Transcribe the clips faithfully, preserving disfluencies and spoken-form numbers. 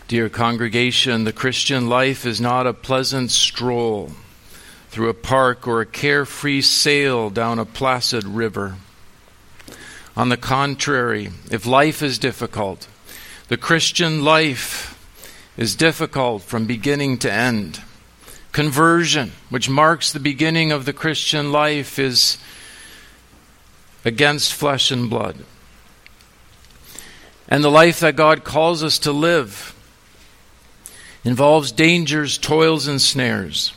Dear congregation, the Christian life is not a pleasant stroll through a park or a carefree sail down a placid river. On the contrary, if life is difficult, the Christian life is difficult from beginning to end. Conversion, which marks the beginning of the Christian life, is against flesh and blood. And the life that God calls us to live involves dangers, toils, and snares.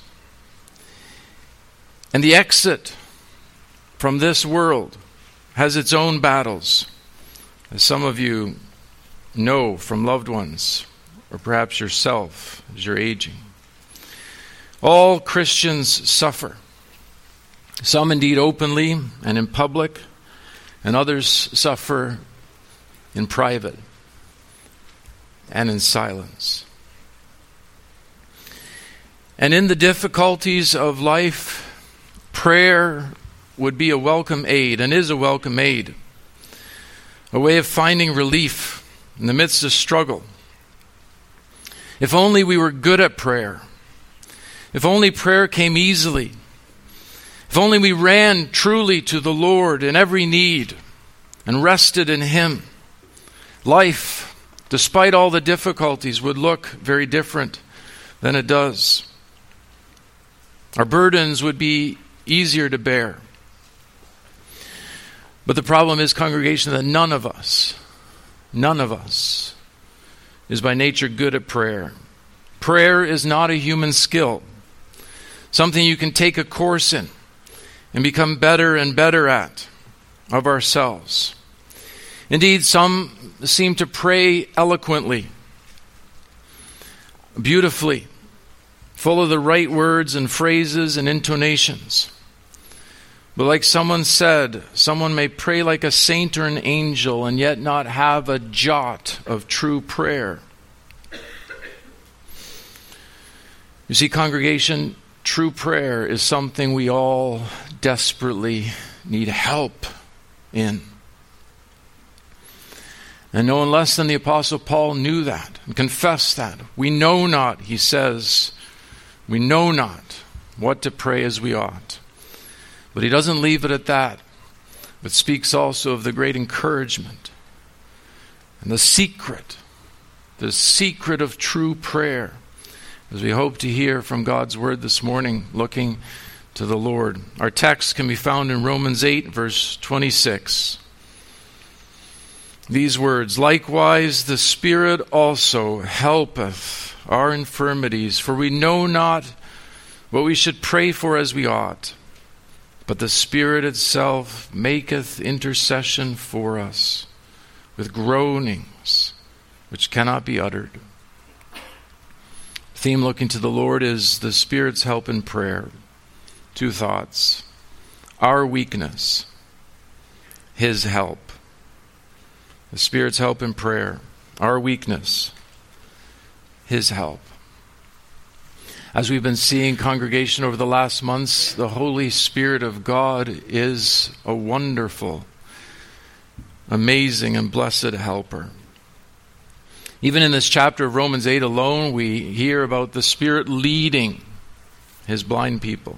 And the exit from this world has its own battles, as some of you know from loved ones, or perhaps yourself as you're aging. All Christians suffer, some indeed openly and in public, and others suffer in private and in silence. And in the difficulties of life, prayer would be a welcome aid, and is a welcome aid, a way of finding relief in the midst of struggle. If only we were good at prayer, if only prayer came easily, if only we ran truly to the Lord in every need and rested in Him, life, despite all the difficulties, would look very different than it does. Our burdens would be easier to bear. But the problem is, congregation, that none of us, none of us is by nature good at prayer. Prayer is not a human skill, something you can take a course in and become better and better at of ourselves. Indeed, some seem to pray eloquently, beautifully, full of the right words and phrases and intonations. But like someone said, someone may pray like a saint or an angel and yet not have a jot of true prayer. You see, congregation, true prayer is something we all desperately need help in. And no one less than the Apostle Paul knew that and confessed that. We know not, he says, we know not what to pray as we ought. But he doesn't leave it at that, but speaks also of the great encouragement and the secret, the secret of true prayer, as we hope to hear from God's word this morning, looking to the Lord. Our text can be found in Romans eight, verse twenty-six. These words, "Likewise the Spirit also helpeth our infirmities, for we know not what we should pray for as we ought. But the Spirit itself maketh intercession for us with groanings which cannot be uttered." The theme looking to the Lord is the Spirit's help in prayer. Two thoughts. Our weakness, His help. The Spirit's help in prayer. Our weakness, His help. As we've been seeing, congregation, over the last months, the Holy Spirit of God is a wonderful, amazing, and blessed helper. Even in this chapter of Romans eight alone, we hear about the Spirit leading His blind people.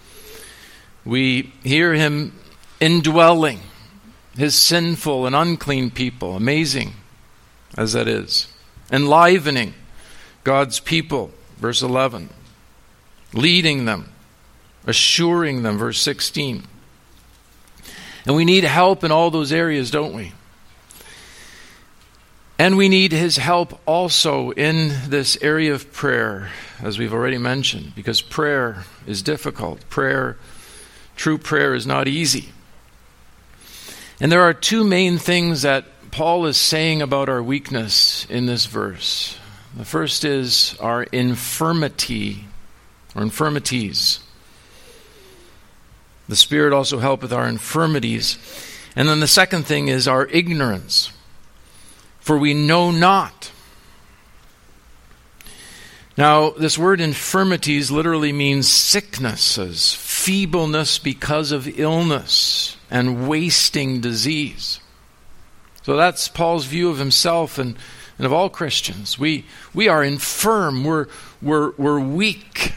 We hear Him indwelling His sinful and unclean people, amazing as that is. Enlivening God's people, verse eleven. Leading them, assuring them, verse sixteen. And we need help in all those areas, don't we? And we need His help also in this area of prayer, as we've already mentioned, because prayer is difficult. Prayer, true prayer, is not easy. And there are two main things that Paul is saying about our weakness in this verse. The first is our infirmity, or infirmities. The Spirit also helpeth our infirmities. And then the second thing is our ignorance. For we know not. Now, this word infirmities literally means sicknesses, feebleness because of illness, and wasting disease. So that's Paul's view of himself and and of all Christians. We we are infirm. We're we're we're weak.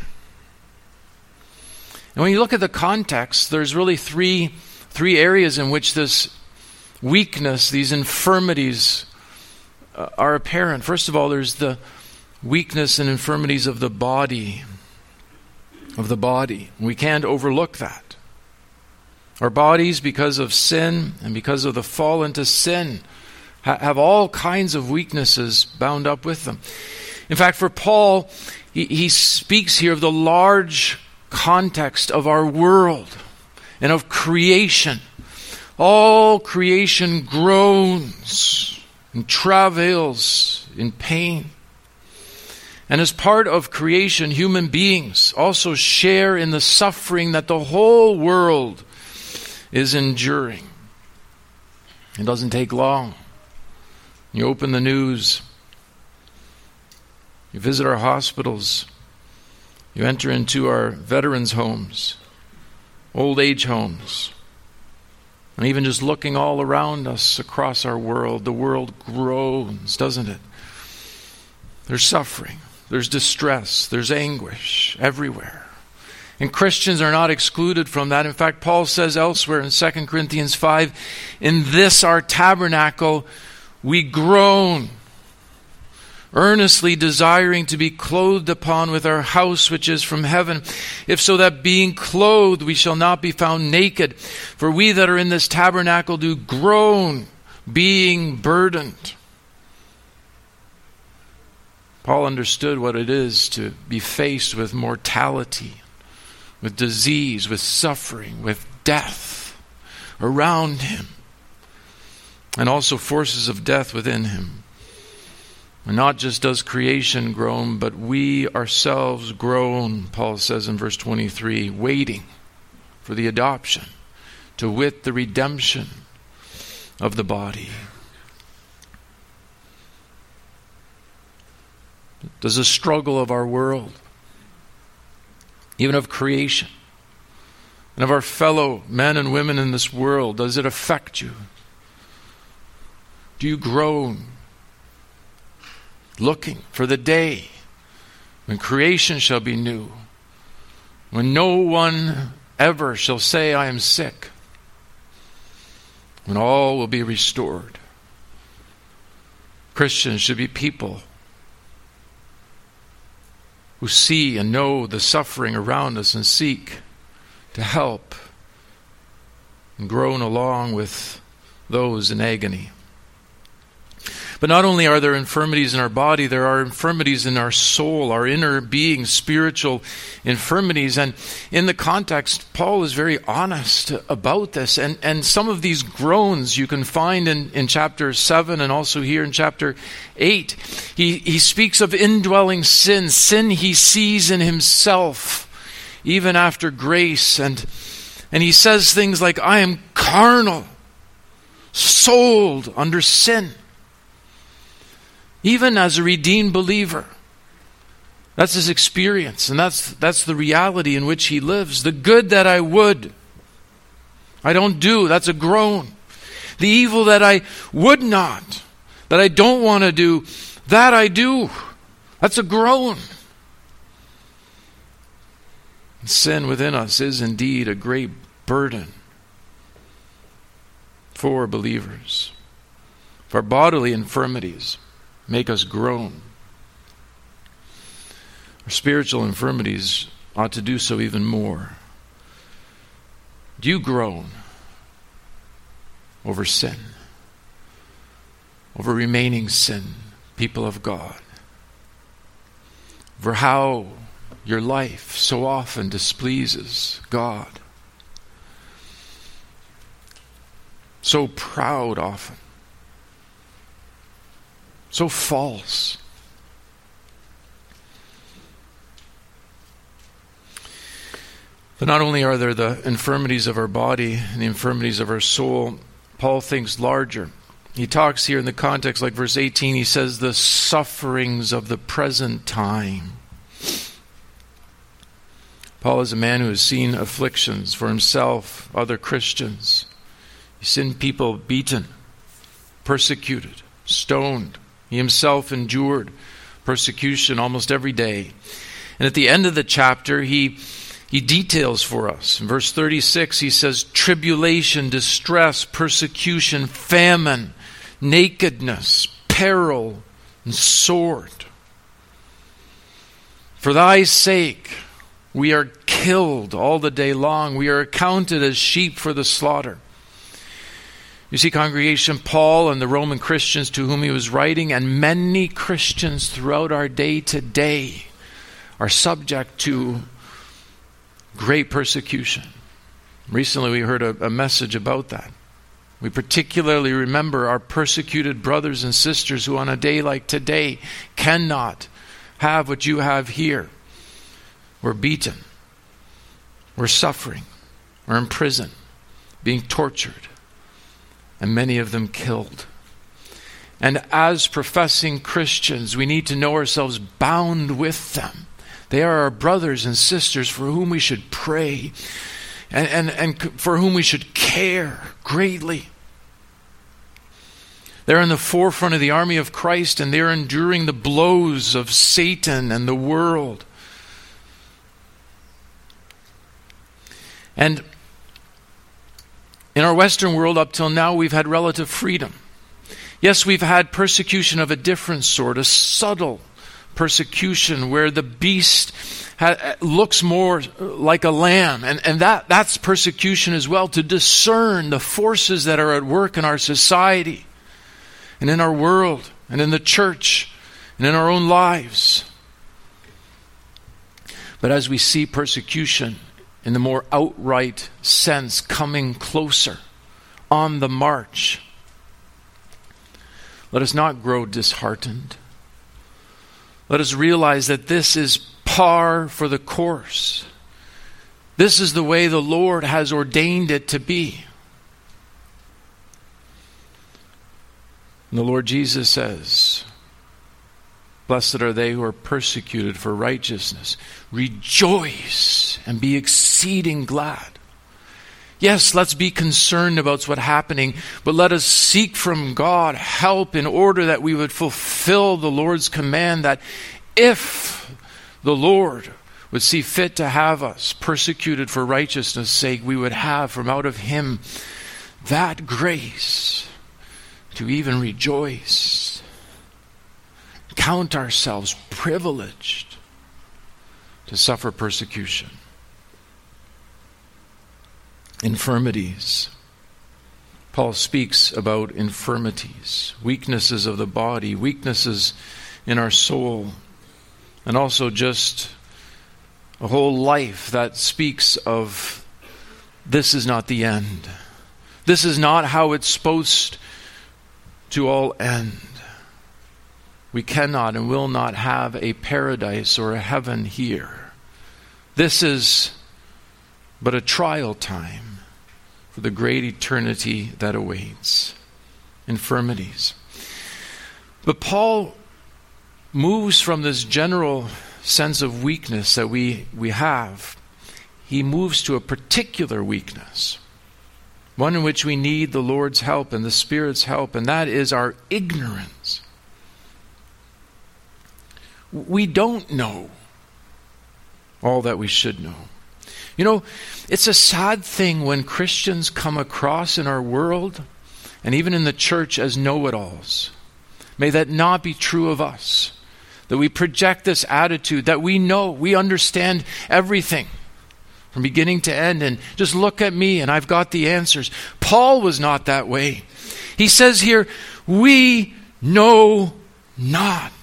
And when you look at the context, there's really three three areas in which this weakness, these infirmities, uh, are apparent. First of all, there's the weakness and infirmities of the body. Of the body. We can't overlook that. Our bodies, because of sin and because of the fall into sin, ha- have all kinds of weaknesses bound up with them. In fact, for Paul, he, he speaks here of the large context of our world and of creation. All creation groans and travails in pain. And as part of creation, human beings also share in the suffering that the whole world is enduring. It doesn't take long. You open the news, you visit our hospitals, you enter into our veterans' homes, old age homes, and even just looking all around us across our world, the world groans, doesn't it? There's suffering. There's distress, there's anguish everywhere. And Christians are not excluded from that. In fact, Paul says elsewhere in Second Corinthians five, in this our tabernacle we groan, earnestly desiring to be clothed upon with our house which is from heaven, if so that being clothed we shall not be found naked. For we that are in this tabernacle do groan, being burdened. Paul understood what it is to be faced with mortality, with disease, with suffering, with death around him, and also forces of death within him. And not just does creation groan, but we ourselves groan, Paul says in verse twenty-three, waiting for the adoption, to wit, the redemption of the body. Does the struggle of our world, even of creation, and of our fellow men and women in this world, does it affect you? Do you groan, looking for the day when creation shall be new, when no one ever shall say, I am sick, when all will be restored? Christians should be people who see and know the suffering around us and seek to help and groan along with those in agony. But not only are there infirmities in our body, there are infirmities in our soul, our inner being, spiritual infirmities. And in the context, Paul is very honest about this. And, and some of these groans you can find in, in chapter seven and also here in chapter eight. He, he speaks of indwelling sin, sin he sees in himself, even after grace. And, and he says things like, I am carnal, sold under sin. Even as a redeemed believer. That's his experience, and that's that's the reality in which he lives. The good that I would, I don't do. That's a groan. The evil that I would not, that I don't want to do, that I do. That's a groan. Sin within us is indeed a great burden for believers. For bodily infirmities make us groan. Our spiritual infirmities ought to do so even more. Do you groan over sin? Over remaining sin, people of God? Over how your life so often displeases God? So proud often. So false. But not only are there the infirmities of our body and the infirmities of our soul, Paul thinks larger. He talks here in the context, like verse eighteen, he says, the sufferings of the present time. Paul is a man who has seen afflictions for himself, other Christians. He's seen people beaten, persecuted, stoned, He himself endured persecution almost every day. And at the end of the chapter, he, he details for us. In verse thirty-six, he says, tribulation, distress, persecution, famine, nakedness, peril, and sword. For thy sake, we are killed all the day long. We are accounted as sheep for the slaughter. You see, congregation, Paul and the Roman Christians to whom he was writing, and many Christians throughout our day today, are subject to great persecution. Recently we heard a, a message about that. We particularly remember our persecuted brothers and sisters who on a day like today cannot have what you have here. We're beaten. We're suffering. We're in prison, being tortured, and many of them killed. And as professing Christians, we need to know ourselves bound with them. They are our brothers and sisters for whom we should pray and, and, and for whom we should care greatly. They're in the forefront of the army of Christ, and they're enduring the blows of Satan and the world. And in our Western world up till now, we've had relative freedom. Yes, we've had persecution of a different sort, a subtle persecution where the beast ha- looks more like a lamb. And, and that, that's persecution as well, to discern the forces that are at work in our society and in our world and in the church and in our own lives. But as we see persecution in the more outright sense coming closer on the march, let us not grow disheartened. Let us realize that this is par for the course. This is the way the Lord has ordained it to be. And the Lord Jesus says, blessed are they who are persecuted for righteousness. Rejoice and be exceeding glad. Yes, let's be concerned about what's happening, but let us seek from God help in order that we would fulfill the Lord's command that if the Lord would see fit to have us persecuted for righteousness' sake, we would have from out of Him that grace to even rejoice. Count ourselves privileged to suffer persecution. Infirmities. Paul speaks about infirmities, weaknesses of the body, weaknesses in our soul, and also just a whole life that speaks of this is not the end. This is not how it's supposed to all end. We cannot and will not have a paradise or a heaven here. This is but a trial time for the great eternity that awaits. Infirmities. But Paul moves from this general sense of weakness that we, we have. He moves to a particular weakness. One in which we need the Lord's help and the Spirit's help, and that is our ignorance. We don't know all that we should know. You know, it's a sad thing when Christians come across in our world, and even in the church, as know-it-alls. May that not be true of us. That we project this attitude that we know, we understand everything from beginning to end, and just look at me and I've got the answers. Paul was not that way. He says here, we know not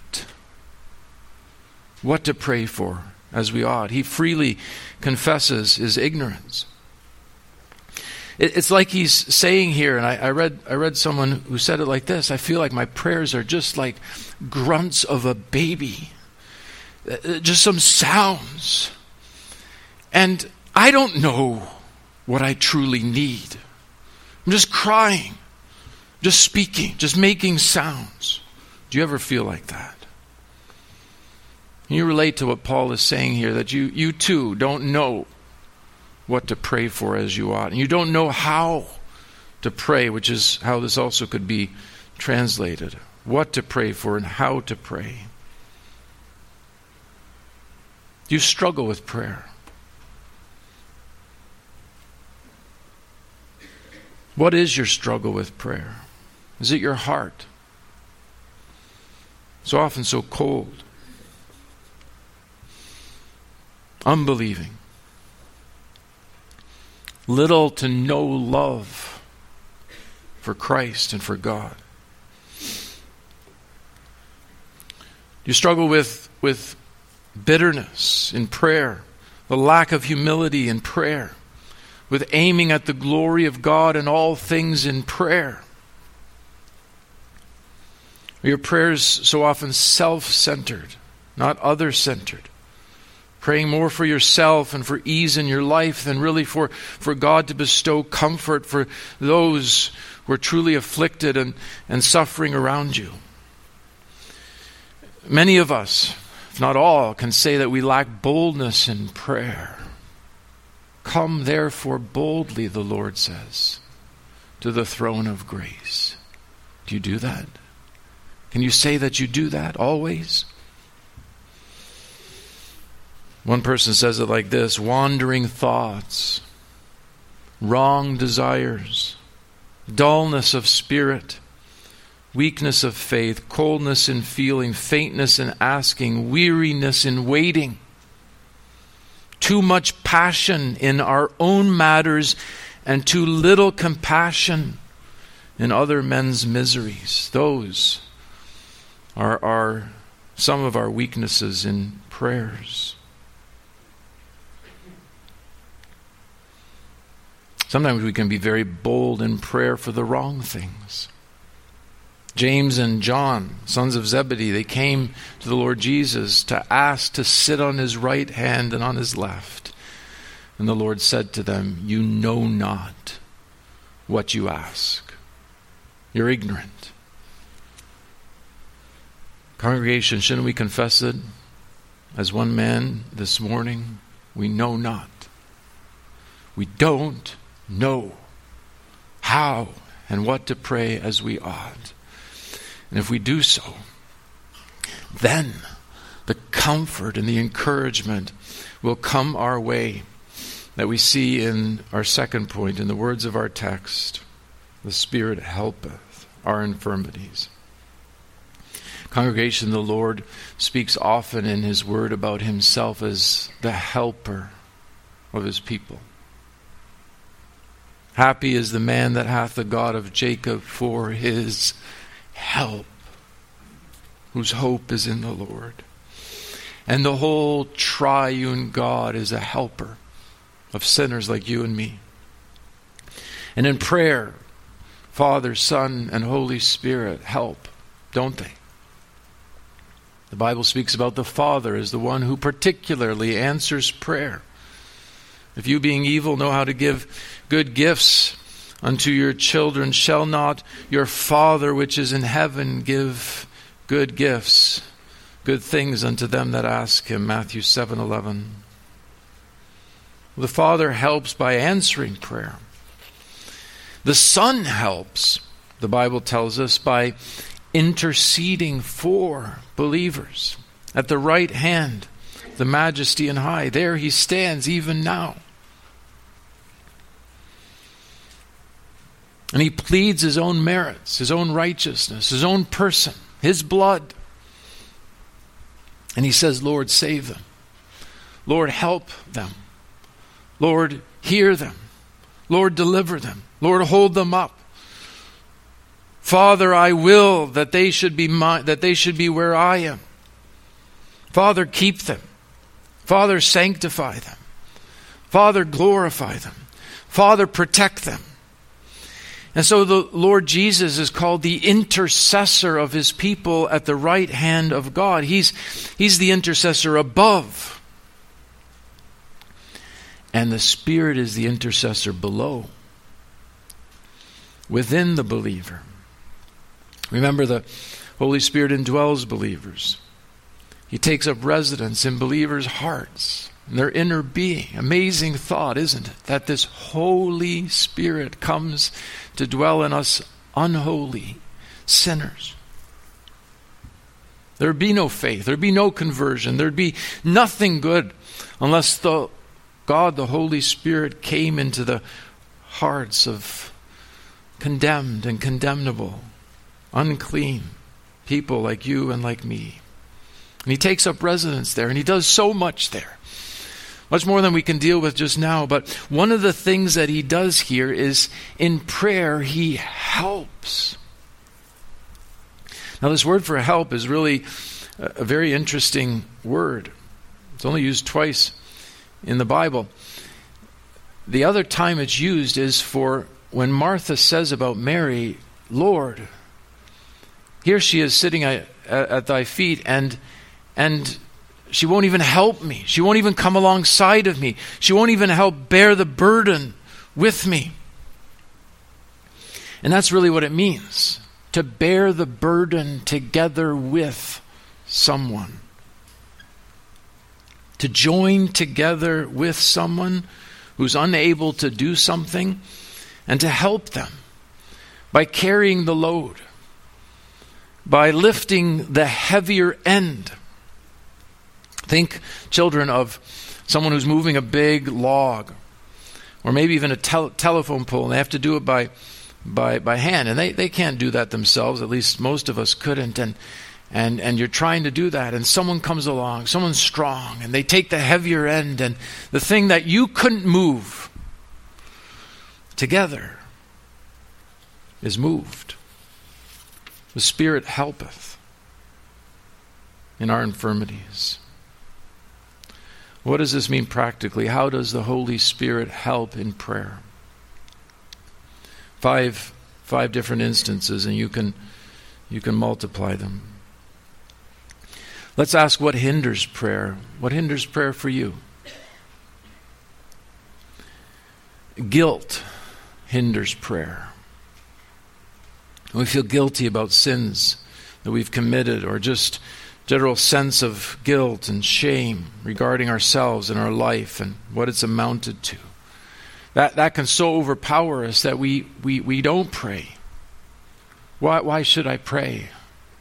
what to pray for as we ought. He freely confesses his ignorance. It's like he's saying here, and I, I read I read someone who said it like this, I feel like my prayers are just like grunts of a baby. Just some sounds. And I don't know what I truly need. I'm just crying, just speaking, just making sounds. Do you ever feel like that? Can you relate to what Paul is saying here, that you, you too don't know what to pray for as you ought. And you don't know how to pray, which is how this also could be translated. what to pray for and how to pray. Do you struggle with prayer? What is your struggle with prayer? Is it your heart? So often so cold, unbelieving, little to no love for Christ and for God. You struggle with, with bitterness in prayer, the lack of humility in prayer, with aiming at the glory of God in all things in prayer. Your prayers so often self-centered, not other-centered. Praying more for yourself and for ease in your life than really for, for God to bestow comfort for those who are truly afflicted and, and suffering around you. Many of us, if not all, can say that we lack boldness in prayer. Come therefore boldly, the Lord says, to the throne of grace. Do you do that? Can you say that you do that always? One person says it like this: wandering thoughts, wrong desires, dullness of spirit, weakness of faith, coldness in feeling, faintness in asking, weariness in waiting, too much passion in our own matters and too little compassion in other men's miseries. Those are, are some of our weaknesses in prayers. Sometimes we can be very bold in prayer for the wrong things. James and John, sons of Zebedee, they came to the Lord Jesus to ask to sit on his right hand and on his left. And the Lord said to them, "You know not what you ask. You're ignorant." Congregation, shouldn't we confess it as one man this morning? We know not. We don't know how and what to pray as we ought. And if we do so, then the comfort and the encouragement will come our way that we see in our second point, in the words of our text: the Spirit helpeth our infirmities. Congregation, the Lord speaks often in his word about himself as the helper of his people. Happy is the man that hath the God of Jacob for his help, whose hope is in the Lord. And the whole triune God is a helper of sinners like you and me. And in prayer, Father, Son, and Holy Spirit help, don't they? The Bible speaks about the Father as the one who particularly answers prayer. If you, being evil, know how to give good gifts unto your children, shall not your Father which is in heaven give good gifts, good things unto them that ask him? Matthew seven eleven. The Father helps by answering prayer. The Son helps, the Bible tells us, by interceding for believers at the right hand, the Majesty and high. There he stands even now. And he pleads his own merits, his own righteousness, his own person, his blood. And he says, Lord, save them. Lord, help them. Lord, hear them. Lord, deliver them. Lord, hold them up. Father, I will that they should be my, that they should be where I am. Father, keep them. Father, sanctify them. Father, glorify them. Father, protect them. And so the Lord Jesus is called the intercessor of his people at the right hand of God. He's, he's the intercessor above. And the Spirit is the intercessor below, within the believer. Remember, the Holy Spirit indwells believers. He takes up residence in believers' hearts, in their inner being. Amazing thought, isn't it? That this Holy Spirit comes to dwell in us unholy sinners. There'd be no faith. There'd be no conversion. There'd be nothing good unless the God, the Holy Spirit, came into the hearts of condemned and condemnable, unclean people like you and like me. And he takes up residence there, and he does so much there. Much more than we can deal with just now. But one of the things that he does here is in prayer, he helps. Now, this word for help is really a very interesting word. It's only used twice in the Bible. The other time it's used is for when Martha says about Mary, Lord, here she is sitting at, at thy feet, and and she won't even help me. She won't even come alongside of me. She won't even help bear the burden with me. And that's really what it means, to bear the burden together with someone. To join together with someone who's unable to do something and to help them by carrying the load, by lifting the heavier end. Think, children, of someone who's moving a big log or maybe even a tel- telephone pole, and they have to do it by by by hand. And they, they can't do that themselves, at least most of us couldn't. And And and you're trying to do that, and someone comes along, someone strong, and they take the heavier end, and the thing that you couldn't move together is moved. The Spirit helpeth in our infirmities. What does this mean practically? How does the Holy Spirit help in prayer? Five five different instances, and you can you can multiply them. Let's ask what hinders prayer. What hinders prayer for you? Guilt hinders prayer. We feel guilty about sins that we've committed, or just general sense of guilt and shame regarding ourselves and our life and what it's amounted to. That that can so overpower us that we we, we don't pray. Why why should I pray?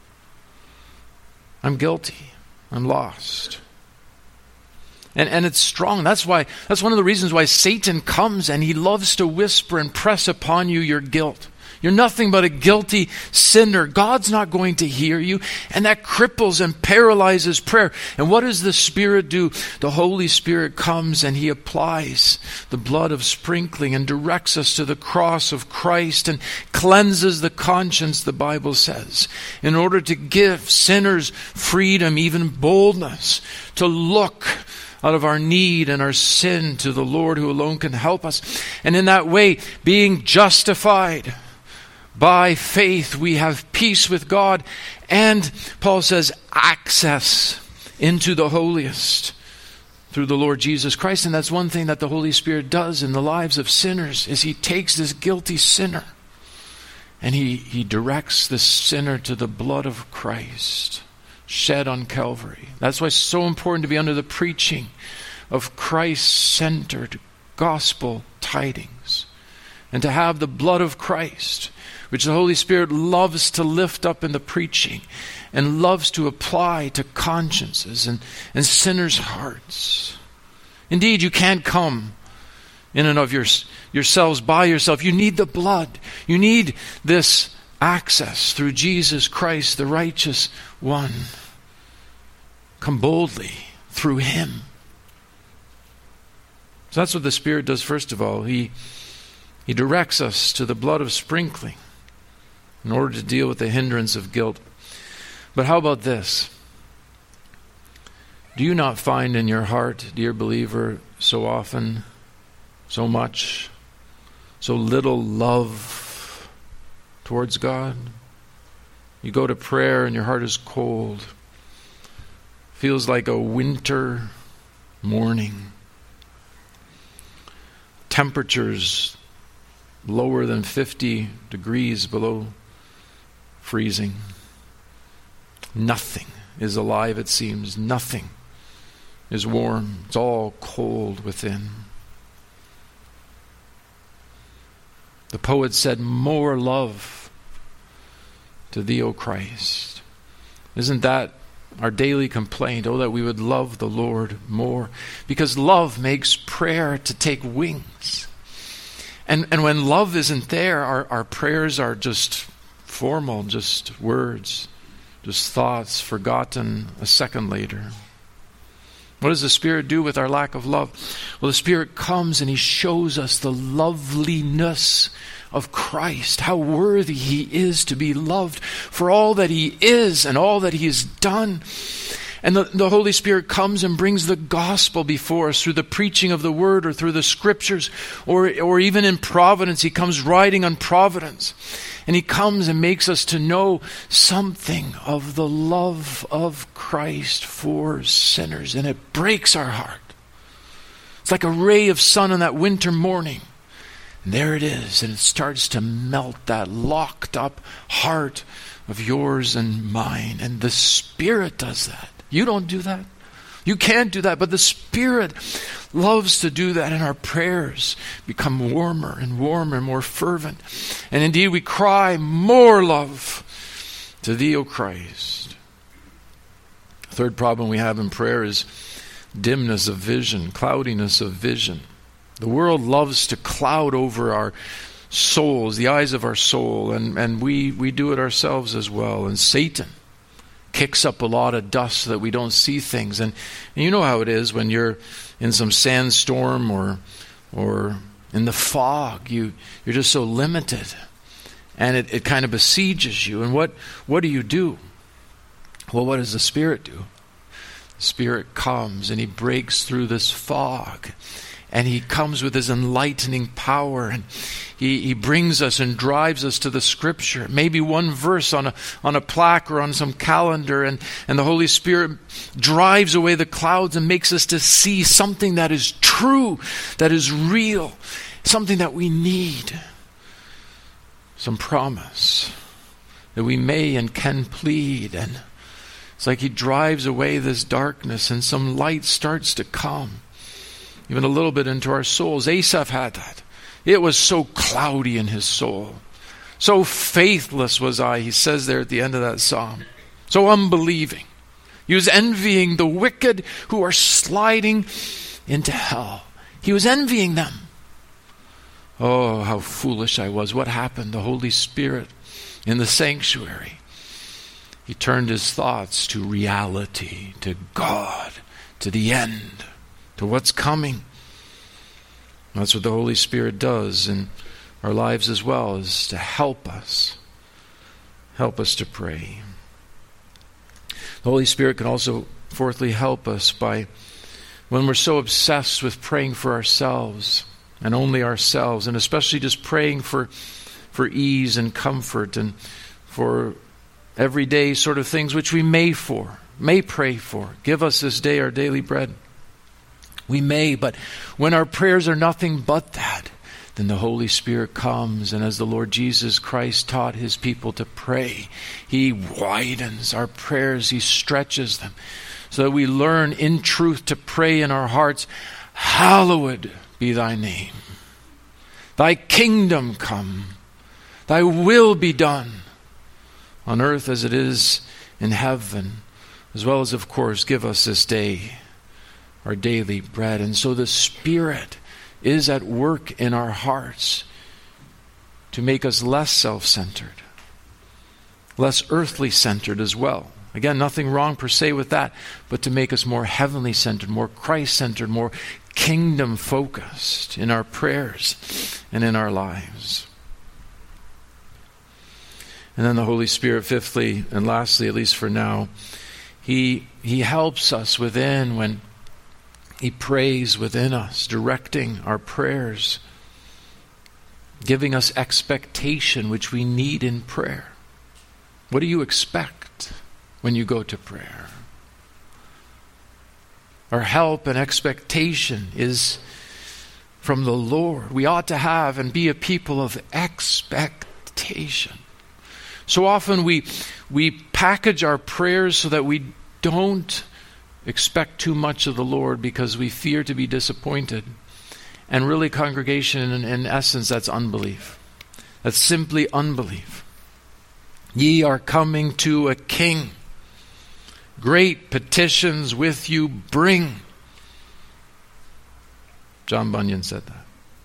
I'm guilty. I'm lost. And and it's strong. That's why that's one of the reasons why Satan comes, and he loves to whisper and press upon you your guilt. You're nothing but a guilty sinner. God's not going to hear you. And that cripples and paralyzes prayer. And what does the Spirit do? The Holy Spirit comes and he applies the blood of sprinkling and directs us to the cross of Christ and cleanses the conscience, the Bible says, in order to give sinners freedom, even boldness, to look out of our need and our sin to the Lord who alone can help us. And in that way, being justified by faith, we have peace with God, and Paul says access into the holiest through the Lord Jesus Christ. And that's one thing that the Holy Spirit does in the lives of sinners, is he takes this guilty sinner and he, he directs this sinner to the blood of Christ shed on Calvary. That's why it's so important to be under the preaching of Christ-centered gospel tidings, and to have the blood of Christ, which the Holy Spirit loves to lift up in the preaching and loves to apply to consciences and, and sinners' hearts. Indeed, you can't come in and of your, yourselves by yourself. You need the blood. You need this access through Jesus Christ, the righteous one. Come boldly through him. So that's what the Spirit does first of all. He, he directs us to the blood of sprinkling in order to deal with the hindrance of guilt. But how about this? Do you not find in your heart, dear believer, so often, so much, so little love towards God? You go to prayer and your heart is cold. Feels like a winter morning. Temperatures lower than fifty degrees below freezing. Nothing is alive, it seems. Nothing is warm. It's all cold within. The poet said, "More love to thee, O Christ." Isn't that our daily complaint, oh, that we would love the Lord more, because love makes prayer to take wings. And and when love isn't there, our, our prayers are just formal, just words, just thoughts forgotten a second later. What does the Spirit do with our lack of love? Well, the Spirit comes and He shows us the loveliness of Christ, how worthy He is to be loved for all that He is and all that He has done. And the, the Holy Spirit comes and brings the gospel before us through the preaching of the Word or through the Scriptures, or, or even in providence. He comes riding on providence. And He comes and makes us to know something of the love of Christ for sinners. And it breaks our heart. It's like a ray of sun on that winter morning. And there it is, and it starts to melt that locked up heart of yours and mine. And the Spirit does that. You don't do that. You can't do that, but the Spirit loves to do that, and our prayers become warmer and warmer and more fervent. And indeed, we cry more love to Thee, O Christ. The third problem we have in prayer is dimness of vision, cloudiness of vision. The world loves to cloud over our souls, the eyes of our soul, and, and we, we do it ourselves as well. And Satan kicks up a lot of dust so that we don't see things. And, and you know how it is when you're in some sandstorm or or in the fog. You, you're just so limited. And it, it kind of besieges you. And what, what do you do? Well, what does the Spirit do? The Spirit comes and He breaks through this fog. And He comes with His enlightening power, and He, he brings us and drives us to the Scripture. Maybe one verse on a on a plaque or on some calendar, and, and the Holy Spirit drives away the clouds and makes us to see something that is true, that is real, something that we need. Some promise that we may and can plead. And it's like He drives away this darkness and some light starts to come. Even a little bit into our souls. Asaph had that. It was so cloudy in his soul. So faithless was I, he says there at the end of that psalm. So unbelieving. He was envying the wicked who are sliding into hell. He was envying them. Oh, how foolish I was. What happened? The Holy Spirit in the sanctuary. He turned his thoughts to reality, to God, to the end, to what's coming. That's what the Holy Spirit does in our lives as well, is to help us. Help us to pray. The Holy Spirit can also, fourthly, help us by, when we're so obsessed with praying for ourselves and only ourselves, and especially just praying for, for ease and comfort and for everyday sort of things which we may for, may pray for. Give us this day our daily bread. We may, but when our prayers are nothing but that, then the Holy Spirit comes, and as the Lord Jesus Christ taught His people to pray, He widens our prayers, He stretches them, so that we learn in truth to pray in our hearts, hallowed be Thy name. Thy kingdom come. Thy will be done on earth as it is in heaven, as well as, of course, give us this day our daily bread. And so the Spirit is at work in our hearts to make us less self-centered, less earthly centered as well. Again, nothing wrong per se with that, but to make us more heavenly centered, more Christ centered, more kingdom focused in our prayers and in our lives. And then the Holy Spirit, fifthly and lastly, at least for now, He He helps us within when He prays within us, directing our prayers, giving us expectation which we need in prayer. What do you expect when you go to prayer? Our help and expectation is from the Lord. We ought to have and be a people of expectation. So often we we package our prayers so that we don't expect too much of the Lord because we fear to be disappointed. And really, congregation, in, in essence, that's unbelief. That's simply unbelief. Ye are coming to a king. great petitions with you bring. John Bunyan said that.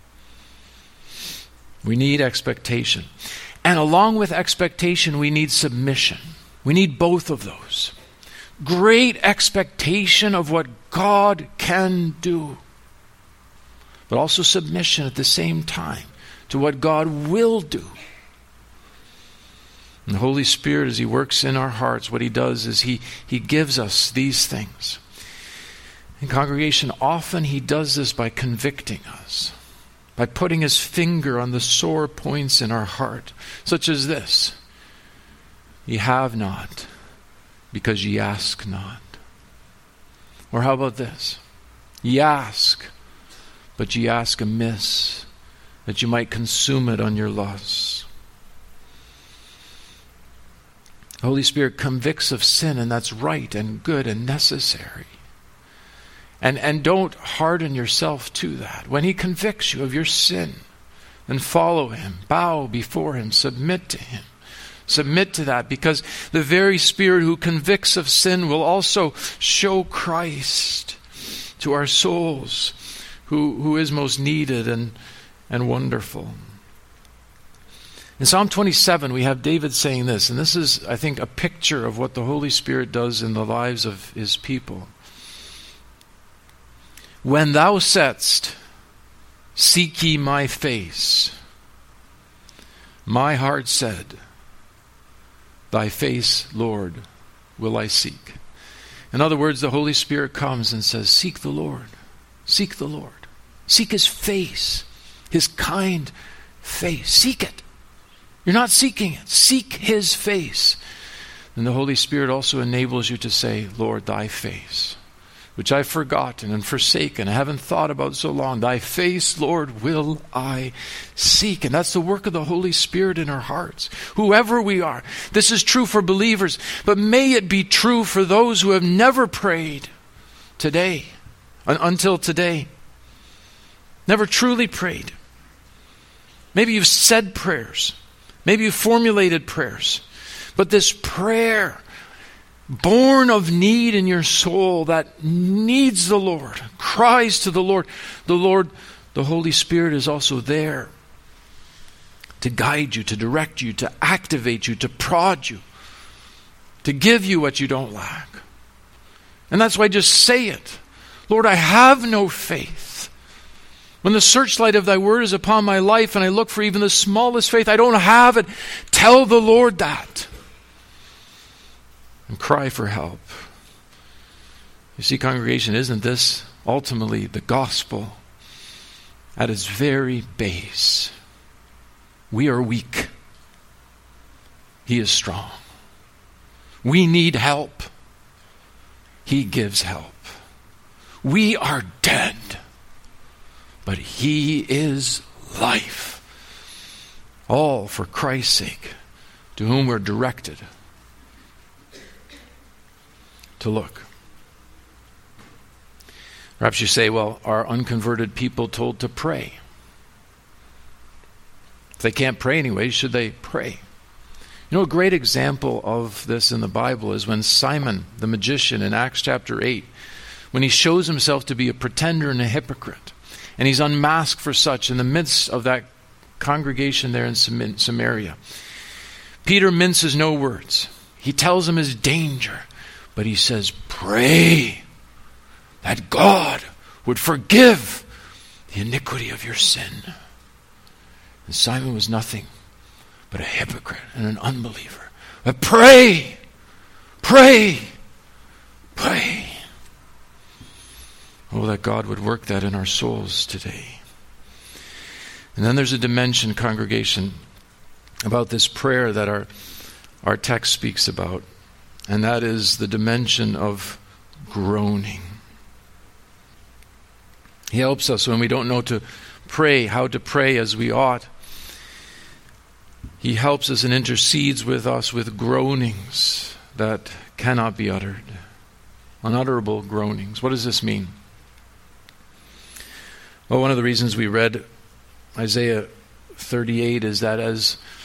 We need expectation. And along with expectation, we need submission. We need both of those. Great expectation of what God can do, but also submission at the same time to what God will do. And the Holy Spirit, as He works in our hearts, what He does is He, He gives us these things. In congregation, often He does this by convicting us, by putting His finger on the sore points in our heart, such as this: ye have not, because ye ask not. Or how about this? Ye ask, but ye ask amiss, that you might consume it on your lusts. The Holy Spirit convicts of sin, and that's right and good and necessary. And, and don't harden yourself to that. When He convicts you of your sin, then follow Him, bow before Him, submit to Him. Submit to that, because the very Spirit who convicts of sin will also show Christ to our souls, who, who is most needed and, and wonderful. In Psalm twenty-seven, we have David saying this, and this is, I think, a picture of what the Holy Spirit does in the lives of His people. When thou saidst, seek ye my face, my heart said, thy face, Lord, will I seek. In other words, the Holy Spirit comes and says, seek the Lord. Seek the Lord. Seek His face, His kind face. Seek it. You're not seeking it. Seek His face. And the Holy Spirit also enables you to say, Lord, thy face, which I've forgotten and forsaken, I haven't thought about so long. Thy face, Lord, will I seek. And that's the work of the Holy Spirit in our hearts, whoever we are. This is true for believers, but may it be true for those who have never prayed today, until today. Never truly prayed. Maybe you've said prayers. Maybe you've formulated prayers. But this prayer, born of need in your soul, that needs the Lord, cries to the Lord. The Lord, the Holy Spirit, is also there to guide you, to direct you, to activate you, to prod you, to give you what you don't lack. And that's why just say it. Lord, I have no faith. When the searchlight of thy word is upon my life and I look for even the smallest faith, I don't have it. Tell the Lord that. And cry for help. You see, congregation, isn't this ultimately the gospel at its very base? We are weak. He is strong. We need help. He gives help. We are dead, but He is life. All for Christ's sake, to whom we're directed to look. Perhaps you say, well, are unconverted people told to pray? If they can't pray anyway, should they pray? You know, a great example of this in the Bible is when Simon, the magician, in Acts chapter eight, when he shows himself to be a pretender and a hypocrite, and he's unmasked for such in the midst of that congregation there in Samaria. Peter minces no words. He tells him his danger, but he says, pray that God would forgive the iniquity of your sin. And Simon was nothing but a hypocrite and an unbeliever. But pray, pray, pray. Oh, that God would work that in our souls today. And then there's a dimension, congregation, about this prayer that our, our text speaks about. And that is the dimension of groaning. He helps us when we don't know to pray, how to pray as we ought. He helps us and intercedes with us with groanings that cannot be uttered. Unutterable groanings. What does this mean? Well, one of the reasons we read Isaiah thirty-eight is that as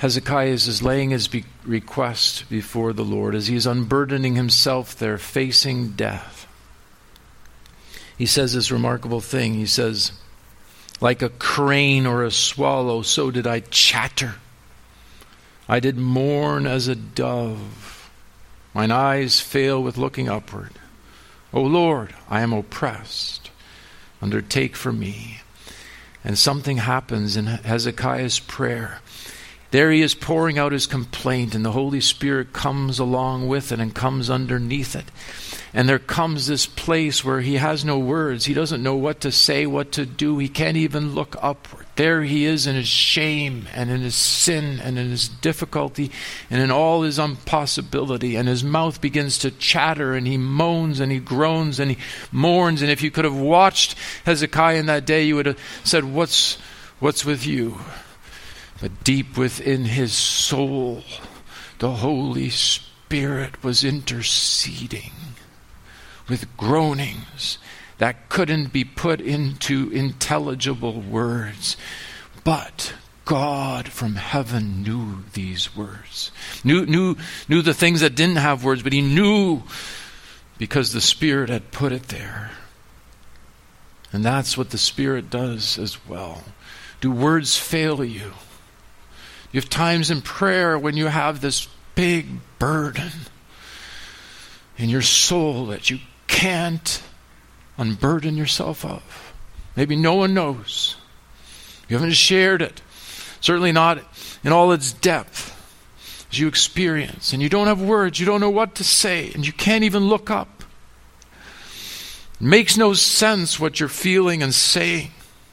Hezekiah is laying his be- request before the Lord as he is unburdening himself there, facing death. He says this remarkable thing. He says, like a crane or a swallow, so did I chatter. I did mourn as a dove. Mine eyes fail with looking upward. O Lord, I am oppressed. Undertake for me. And something happens in Hezekiah's prayer. There he is pouring out his complaint, and the Holy Spirit comes along with it and comes underneath it. And there comes this place where he has no words. He doesn't know what to say, what to do. He can't even look upward. There he is in his shame and in his sin and in his difficulty and in all his impossibility. And his mouth begins to chatter, and he moans and he groans and he mourns. And if you could have watched Hezekiah in that day, you would have said, what's, what's with you? But deep within his soul, the Holy Spirit was interceding with groanings that couldn't be put into intelligible words. But God from heaven knew these words, knew, knew, knew the things that didn't have words, but he knew because the Spirit had put it there. And that's what the Spirit does as well. Do words fail you? You have times in prayer when you have this big burden in your soul that you can't unburden yourself of. Maybe no one knows. You haven't shared it. Certainly not in all its depth as you experience. And you don't have words. You don't know what to say. And you can't even look up. It makes no sense what you're feeling and saying.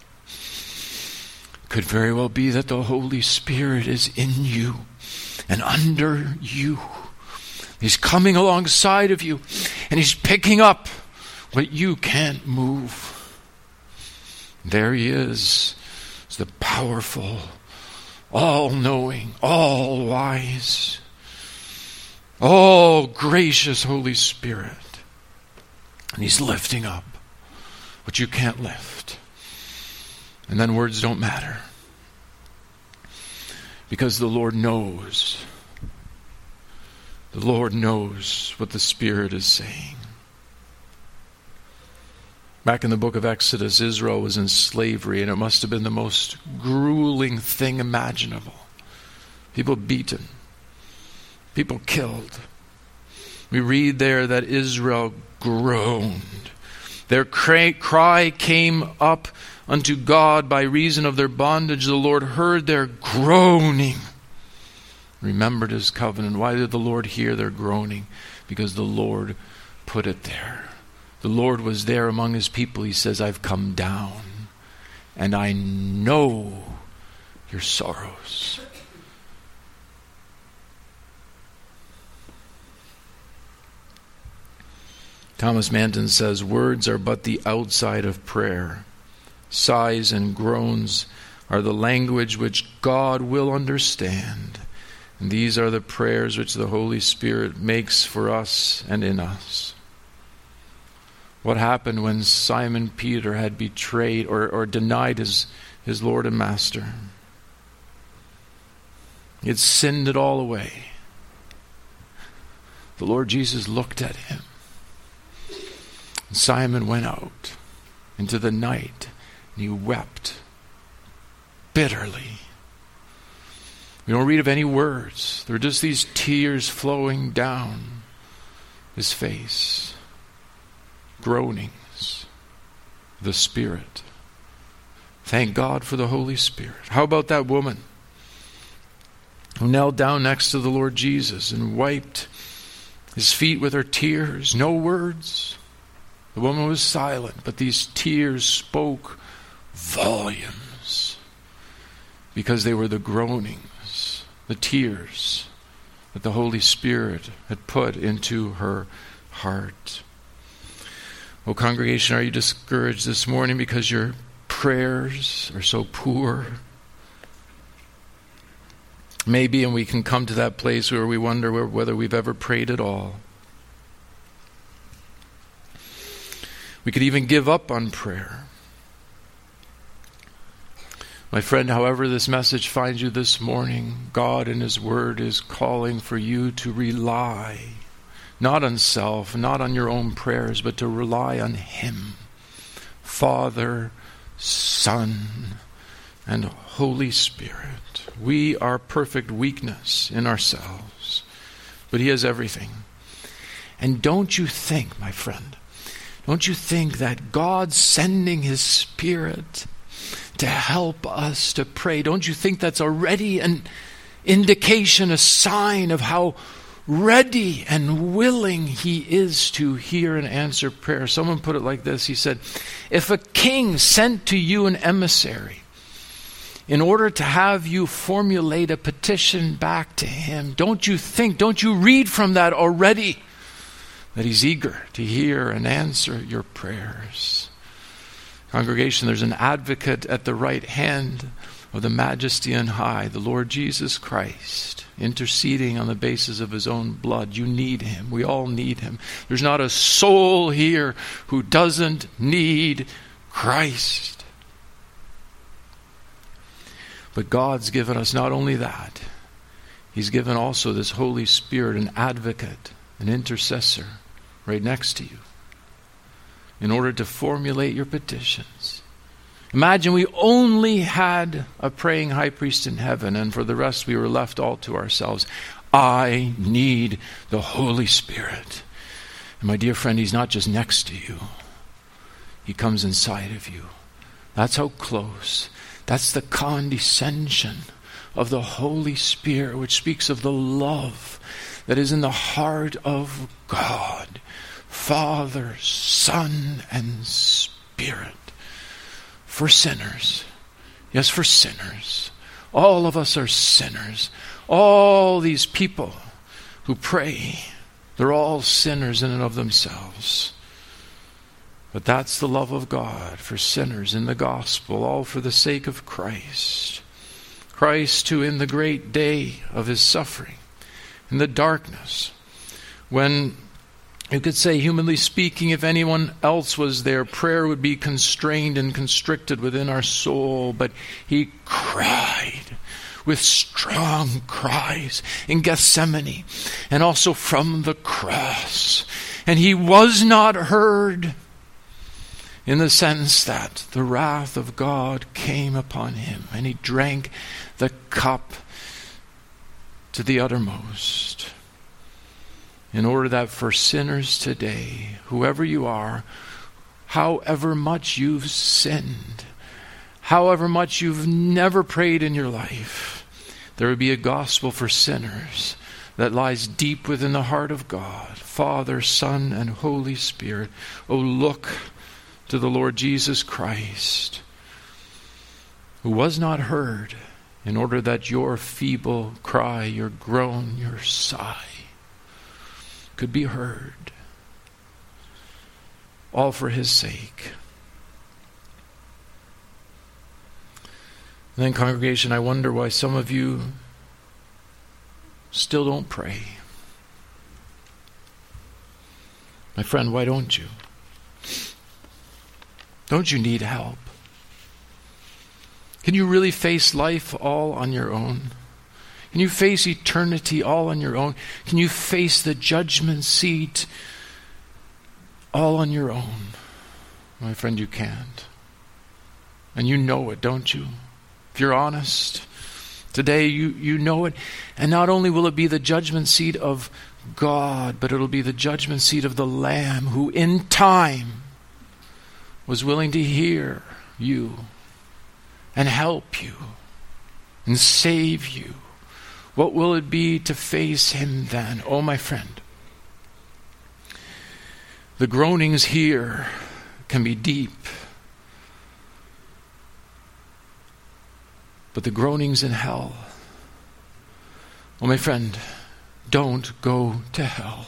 Could very well be that the Holy Spirit is in you and under you. He's coming alongside of you, and he's picking up what you can't move. There he is. It's the powerful, all-knowing, all-wise, all-gracious Holy Spirit. And he's lifting up what you can't lift. And then words don't matter. Because the Lord knows. The Lord knows what the Spirit is saying. Back in the book of Exodus, Israel was in slavery, and it must have been the most grueling thing imaginable. People beaten. People killed. We read there that Israel groaned. Their cry, cry came up unto God by reason of their bondage. The Lord heard their groaning, remembered his covenant. Why did the Lord hear their groaning? Because the Lord put it there. The Lord was there among his people. He says, I've come down, and I know your sorrows. Thomas Manton says, words are but the outside of prayer. Sighs and groans are the language which God will understand. And these are the prayers which the Holy Spirit makes for us and in us. What happened when Simon Peter had betrayed or, or denied his, his Lord and Master? He had sinned it all away. The Lord Jesus looked at him. And Simon went out into the night, and he wept bitterly. We don't read of any words. There were just these tears flowing down his face. Groanings. The Spirit. Thank God for the Holy Spirit. How about that woman who knelt down next to the Lord Jesus and wiped his feet with her tears? No words. The woman was silent, but these tears spoke volumes because they were the groanings, the tears that the Holy Spirit had put into her heart. Oh, congregation, are you discouraged this morning because your prayers are so poor? Maybe, and we can come to that place where we wonder whether we've ever prayed at all. We could even give up on prayer. My friend, however this message finds you this morning, God in His Word is calling for you to rely, not on self, not on your own prayers, but to rely on Him, Father, Son, and Holy Spirit. We are perfect weakness in ourselves, but He has everything. And don't you think, my friend, don't you think that God sending His Spirit to help us to pray, don't you think that's already an indication, a sign of how ready and willing He is to hear and answer prayer? Someone put it like this. He said, if a king sent to you an emissary in order to have you formulate a petition back to him, don't you think, don't you read from that already that He's eager to hear and answer your prayers? Congregation, there's an advocate at the right hand of the Majesty on high, the Lord Jesus Christ, interceding on the basis of His own blood. You need Him. We all need Him. There's not a soul here who doesn't need Christ. But God's given us not only that, He's given also this Holy Spirit, an advocate, an intercessor, right next to you, in order to formulate your petitions. Imagine we only had a praying high priest in heaven, and for the rest we were left all to ourselves. I need the Holy Spirit. And my dear friend, He's not just next to you. He comes inside of you. That's how close. That's the condescension of the Holy Spirit, which speaks of the love that is in the heart of God, Father, Son, and Spirit, for sinners. Yes, for sinners. All of us are sinners. All these people who pray, they're all sinners in and of themselves. But that's the love of God for sinners in the gospel, all for the sake of Christ. Christ who in the great day of His suffering, in the darkness, when you could say, humanly speaking, if anyone else was there, prayer would be constrained and constricted within our soul. But He cried with strong cries in Gethsemane and also from the cross. And He was not heard, in the sense that the wrath of God came upon Him and He drank the cup to the uttermost, in order that for sinners today, whoever you are, however much you've sinned, however much you've never prayed in your life, there would be a gospel for sinners that lies deep within the heart of God, Father, Son, and Holy Spirit. Oh, look to the Lord Jesus Christ, who was not heard, in order that your feeble cry, your groan, your sigh could be heard, all for His sake. And then, congregation, I wonder why some of you still don't pray. My friend, why don't you? Don't you need help? Can you really face life all on your own? Can you face eternity all on your own? Can you face the judgment seat all on your own? My friend, you can't. And you know it, don't you? If you're honest, today you, you know it. And not only will it be the judgment seat of God, but it'll be the judgment seat of the Lamb, who in time was willing to hear you and help you and save you. What will it be to face Him then? Oh, my friend, the groanings here can be deep, but the groanings in hell, oh, my friend, don't go to hell.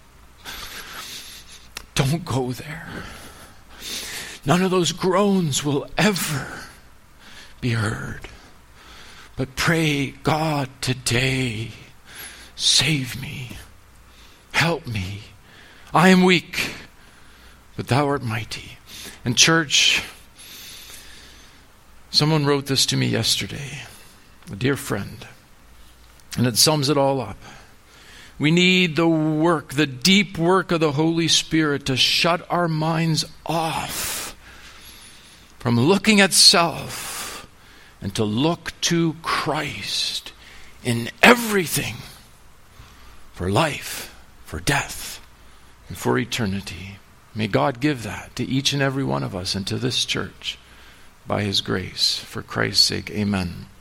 Don't go there. None of those groans will ever be heard. But pray, God, today, save me, help me. I am weak, but Thou art mighty. And church, Someone wrote this to me yesterday, a dear friend, and it sums it all up. We need the work, the deep work of the Holy Spirit to shut our minds off from looking at self and to look to Christ in everything for life, for death, and for eternity. May God give that to each and every one of us and to this church by His grace. For Christ's sake, amen.